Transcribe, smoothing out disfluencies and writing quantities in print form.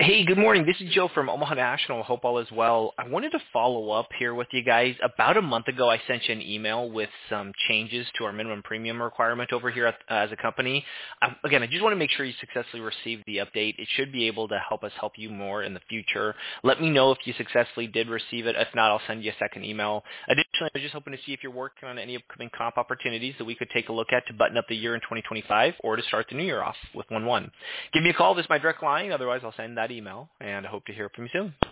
Hey, good morning. This is Joe from Omaha National. Hope all is well. I wanted to follow up here with you guys. About a month ago, I sent you an email with some changes to our minimum premium requirement over here as a company. Again, I just want to make sure you successfully received the update. It should be able to help us help you more in the future. Let me know if you successfully did receive it. If not, I'll send you a second email. Additionally, I was just hoping to see if you're working on any upcoming comp opportunities that we could take a look at to button up the year in 2025 or to start the new year off with 1-1. Give me a call. This is my direct line. Otherwise, I'll send that email, and I hope to hear from you soon.